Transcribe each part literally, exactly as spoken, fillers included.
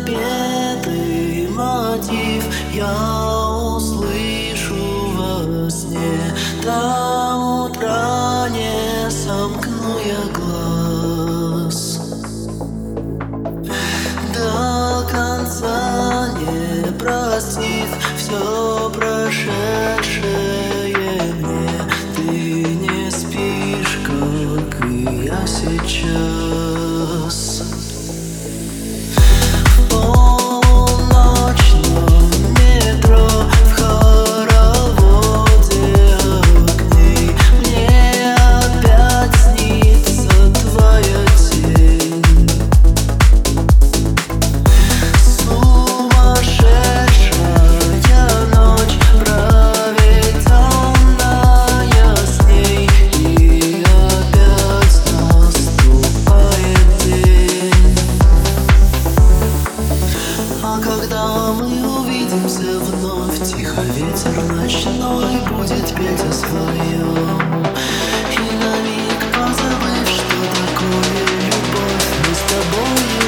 запетый мотив я услышу во сне. До утра не сомкну я глаз, до конца не простив все прошедшее мне. Ты не спишь, как и я сейчас. Когда мы увидимся вновь, тихо ветер ночной будет петь о своем. И на миг позабыв, что такое любовь, мы с тобою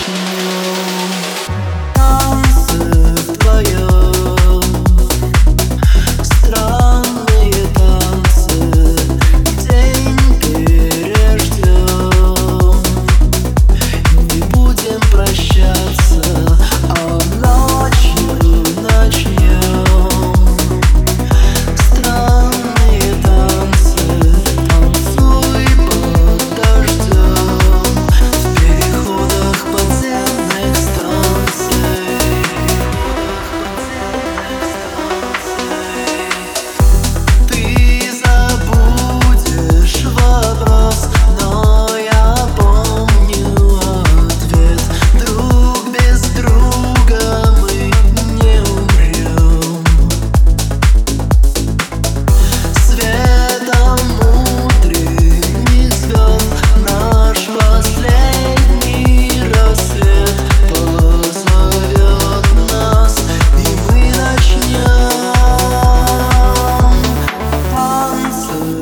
начнем танцы вдвоем, странные танцы, день переждем, не будем прощаться.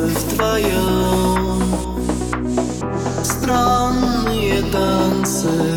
Странные танцы.